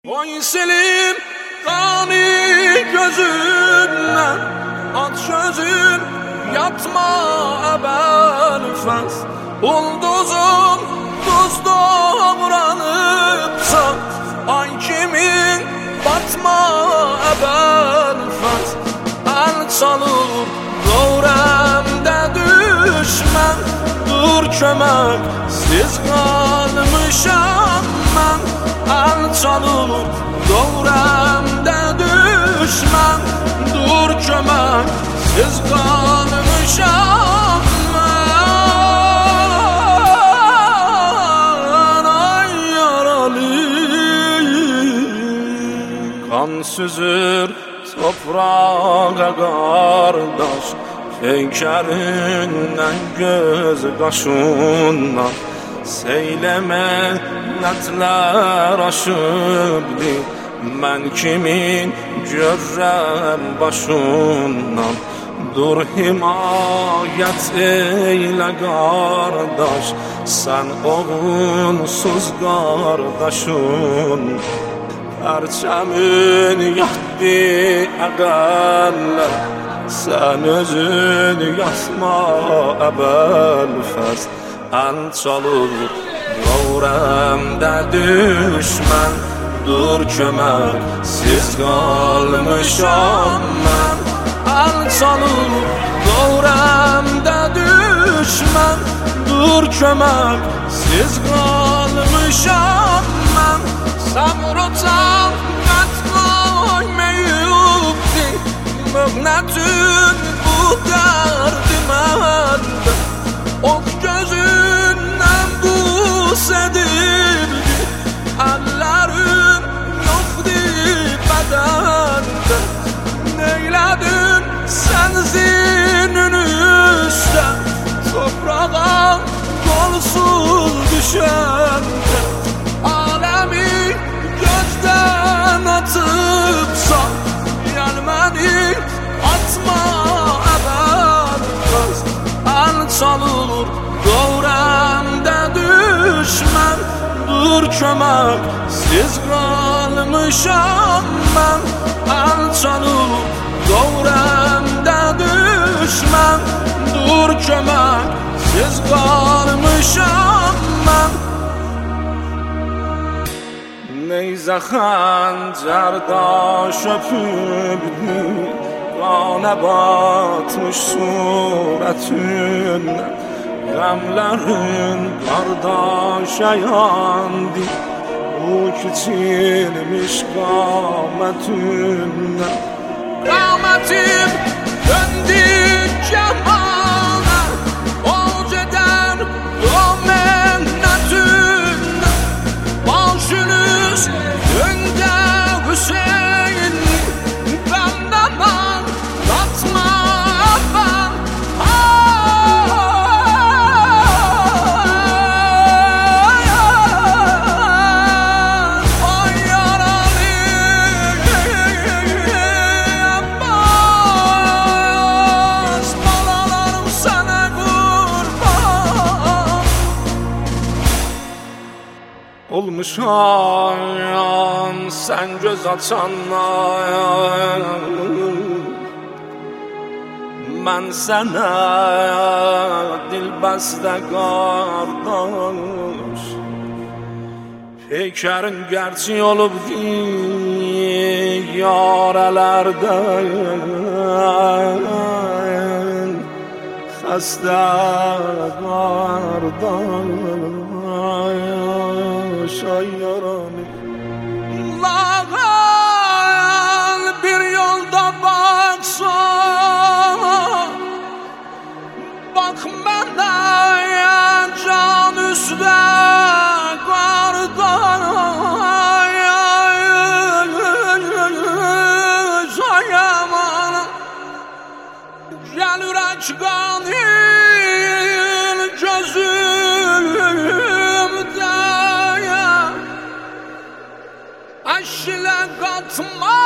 Oy Selim, kanı gözünden at sözün, yatma ebelfes. Ulduzun tuz doğranıpsa, ay kimin batma ebelfes. El çalır doğremde düşmen, dur kömek siz kalmışam ben. El çalır doğremde düşmen, dur kömek siz kalmışam ben. Ay yaralı kan süzür toprağa kardeş, peykerinden göz kaşından. Seyleme netler aşıbdi, ben kimin görrem başından. Dur himayet eyle kardeş, sen oğunsuz kardeşin. Perçemin yaktı egeller, sen özün yasma ebelfes. El çalır doğremde düşmen, dur kömek siz kalmışam ben. El çalır doğremde düşmen, dur kömek siz kalmışam ben. Samurotan kat koymayıptı, mühnetün bu derdimende. Ok gözünden buz edildi, ellerim yoktu bedende. Neyledin sen zinin üstte, toprağa kolsuz düşende. Alemi gözden atıpsan, gelmedi atma ebelfes. El çalır doğremde düşmen, dur kömek siz kalmışam ben. El çalır doğremde düşmen, dur kömek siz kalmışam ben. Neyze xancarda şöpürdü, qana batmış suretünden. Gamlerin kardeşe yandı, bu küçülmüş kâmetünden. Kâmetim döndü cemale, oceden o mennetünden. Başınız önde Hüseyin, benden tatma ben. Ay yaralı Abbas, balalarım sana kurban. Olmuş ayan sen göz açanlar, ben sana dilbeste kardeş. Peykerin gerçi olup yarelerden, hasta kardeş. Ay yaralı lağal bir yolda baksana, bak bana can üstte kardeş. Ay aman gel yürek kanın gözümde, aşile katma